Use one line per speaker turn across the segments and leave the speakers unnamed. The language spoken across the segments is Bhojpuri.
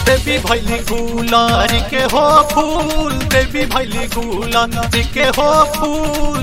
देवी भैली गुलारी के हो फूल, देवी भैली गुलारी के हो फूल,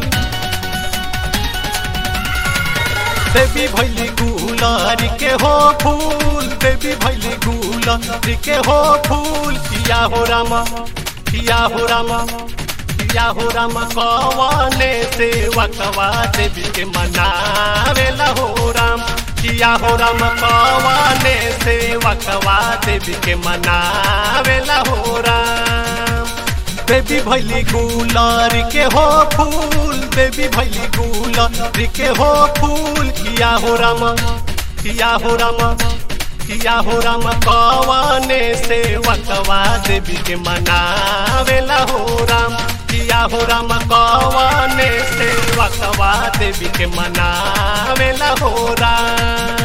देवी भैली गुलारी के हो फूल, देवी भैली गुलारी के हो फूल। किया हो रामा, किया हो रामा, किया हो रामा कवाने सेवकवा देवी के मनावेला हो राम। किया हो राम कवाने सेवकवा देवी के मनावेला हो राम। देवी भैली गुलारी के हो फूल, देवी भैली गुलारी के हो फूल। किया हो राम, किया हो राम, किया हो राम कवाने सेवकवा देवी के मनावेला हो राम। किया हो राम कवाने सेवकवा देवी के मनावेला हो राम।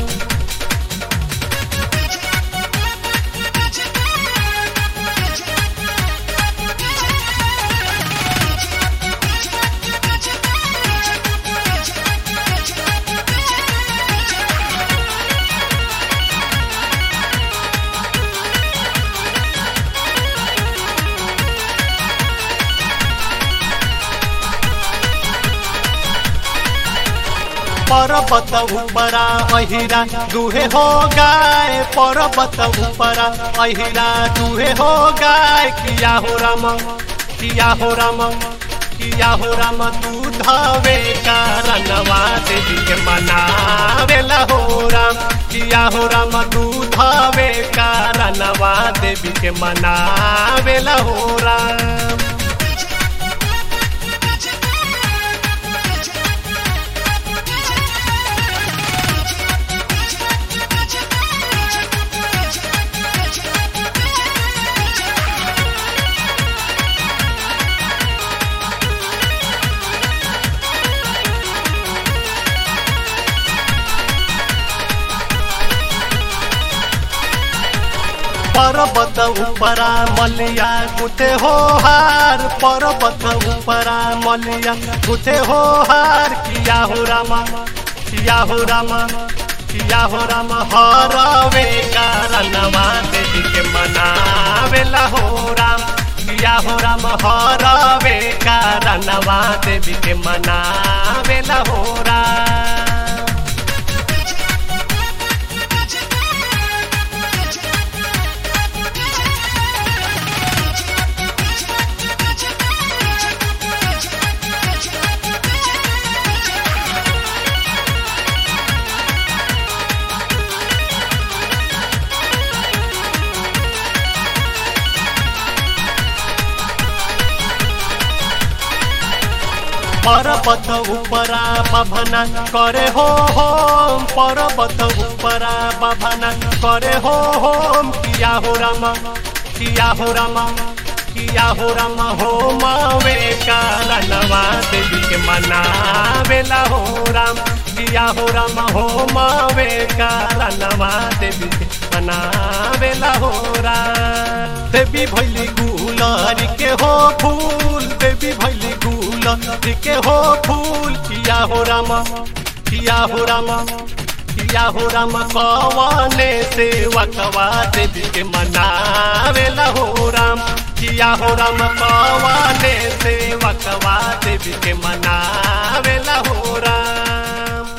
पर्वत ऊपरा अहिरा दुहे हो गाय, पर्वत ऊपरा अहिरा दुहे हो गाय। किया हो राम, किया हो राम, किया हो राम दूधवे कारणवा देवी के मनावेला हो राम। किया हो राम दूधवे कारणवा देवी के मनावेला हो राम। पर्वत ऊपरा मलिया गुथे हो हार, पर्वत ऊपरा मलिया गुथे हो हार। किया हो रामा, किया हो रामा, किया हो राम हरवे कारणवा देवी के मनावेला हो राम। किया हो राम हरवे कारणवा देवी के मनावेला हो राम। पर्वत ऊपरा बभना करे हो होम, पर्वत ऊपरा बभना करे हो होम। किया हो राम, किया हो राम, किया हो राम होमवे कारणवा देवी के मनावेला हो राम। किया हो राम होमवे कारणवा देवी के मनावेला हो राम। देवी भैली गुलारी के हो फूल, देवी भैली गुलारी के हो फूल। किया हो राम, किया हो राम, किया हो राम कवाने सेवकवा देवी के मनावेला हो राम। किया हो राम कवाने सेवकवा देवी के मनावेला हो राम।